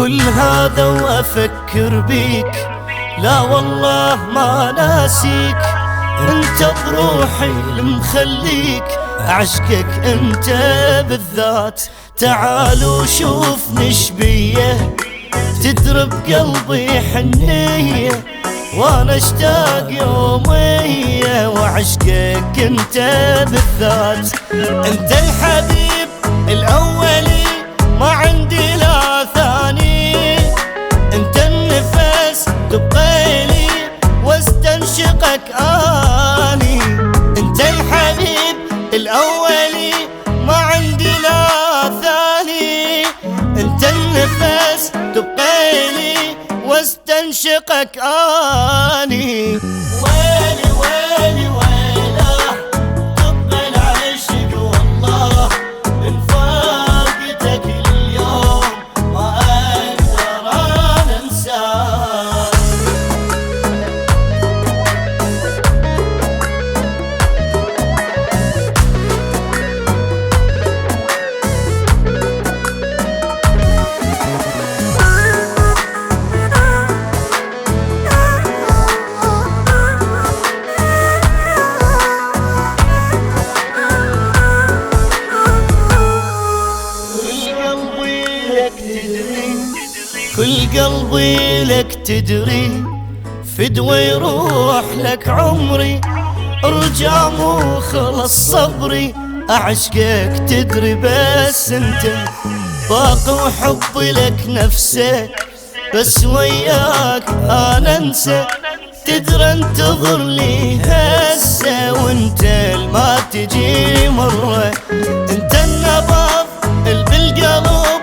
كل هذا وأفكر بيك، لا والله ما ناسيك. انت بروحي المخليك، أعشقك انت بالذات. تعال وشوفني شبيه، تدرب قلبي حنية، وانا اشتاق يومية وعشقك انت بالذات. انت الحبيب الاولي ما عندي لا ثاني، انت النفس تبقى لي واستنشقك اني. انت الحبيب الاولي ما عندي لا ثاني، انت النفس تبقى لي واستنشقك اني. ويلي ويلي ويله طب العشق والله، من فاقتك اليوم ما اقدر انا انساك. كل قلبي لك تدري، فدوى يروح لك عمري، ارجع مو خلص صبري. اعشقك تدري بس انت باقي وحبي لك نفسه، بس وياك انا انسى. تدري انتظر لي هسه وانت ما تجي مره، انت النبض اللي بالقلب